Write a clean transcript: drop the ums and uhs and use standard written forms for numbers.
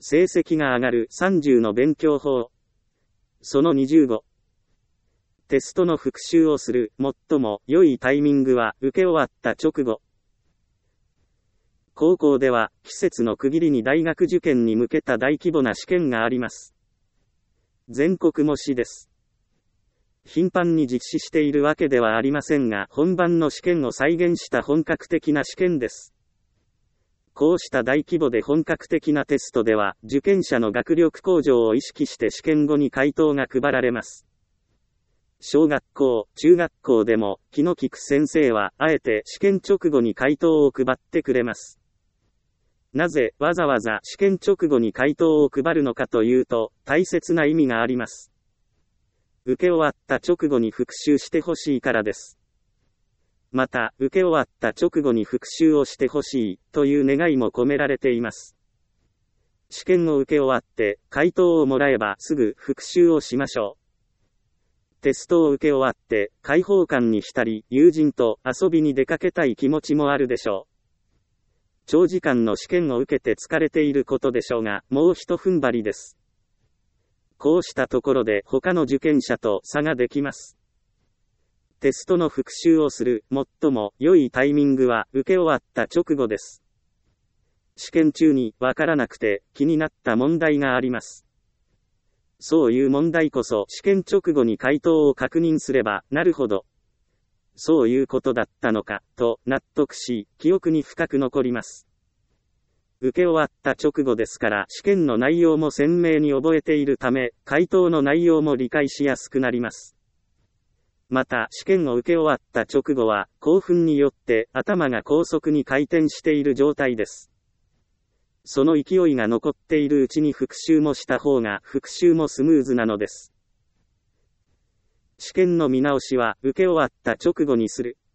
成績が上がる30の勉強法。その25。テストの復習をする最も良いタイミングは受け終わった直後。高校では季節の区切りに大学受験に向けた大規模な試験があります。全国模試です。頻繁に実施しているわけではありませんが、本番の試験を再現した本格的な試験です。こうした大規模で本格的なテストでは、受験者の学力向上を意識して試験後に回答が配られます。小学校、中学校でも、気の利く先生は、あえて試験直後に回答を配ってくれます。なぜ、わざわざ試験直後に回答を配るのかというと、大切な意味があります。受け終わった直後に復習してほしいからです。また、受け終わった直後に復習をしてほしい、という願いも込められています。試験を受け終わって、回答をもらえばすぐ復習をしましょう。テストを受け終わって、開放感に浸り、友人と遊びに出かけたい気持ちもあるでしょう。長時間の試験を受けて疲れていることでしょうが、もう一踏ん張りです。こうしたところで他の受験者と差ができます。テストの復習をする最も良いタイミングは受け終わった直後です。試験中にわからなくて気になった問題があります。そういう問題こそ試験直後に回答を確認すれば、なるほど。そういうことだったのか、と納得し、記憶に深く残ります。受け終わった直後ですから試験の内容も鮮明に覚えているため、回答の内容も理解しやすくなります。また、試験を受け終わった直後は、興奮によって頭が高速に回転している状態です。その勢いが残っているうちに復習もした方が復習もスムーズなのです。試験の見直しは受け終わった直後にする。